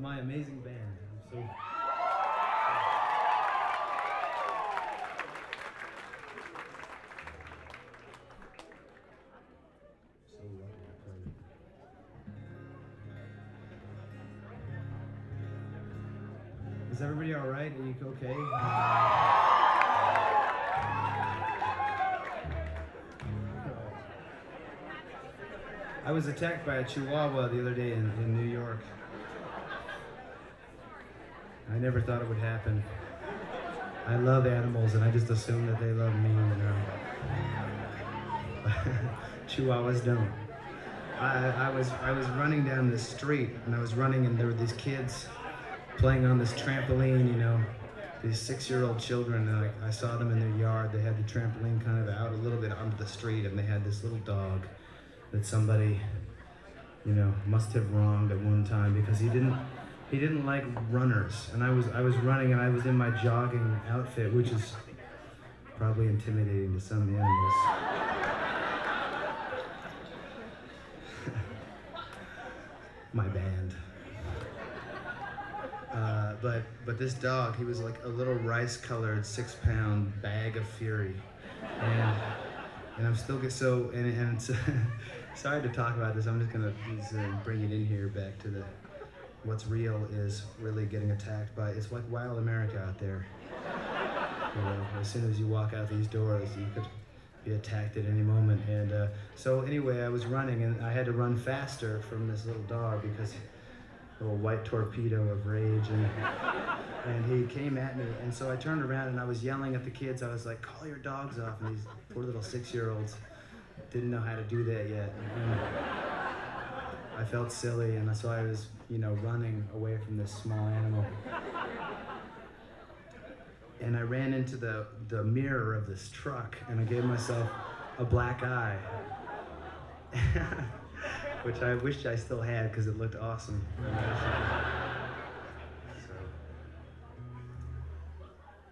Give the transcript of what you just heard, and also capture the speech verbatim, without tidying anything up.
my amazing band. I'm so so lucky to play. Is everybody all right? Are you okay? I was attacked by a chihuahua the other day in, in New York. I never thought it would happen. I love animals, and I just assume that they love me, you know. Chihuahuas don't. I, I was I was running down the street, and I was running, and there were these kids playing on this trampoline, you know, these six-year-old children, and I, I saw them in their yard. They had the trampoline kind of out a little bit onto the street, and they had this little dog that somebody, you know, must have wronged at one time because he didn't he didn't like runners. And I was I was running, and I was in my jogging outfit, which is probably intimidating to some animals. My band. Uh, but but this dog, he was like a little rice-colored six-pound bag of fury, and and I'm still get so and and it's, sorry to talk about this. I'm just gonna just, uh, bring it in here back to the what's real is really getting attacked by. It's like wild America out there. You know, as soon as you walk out these doors, you could be attacked at any moment. And uh, so anyway, I was running, and I had to run faster from this little dog because. A little white torpedo of rage, and and he came at me, and so I turned around and I was yelling at the kids. I was like, "Call your dogs off!" And these poor little six-year-olds didn't know how to do that yet. And I felt silly, and so I was, you know, running away from this small animal. And I ran into the the mirror of this truck, and I gave myself a black eye. Which I wish I still had because it looked awesome.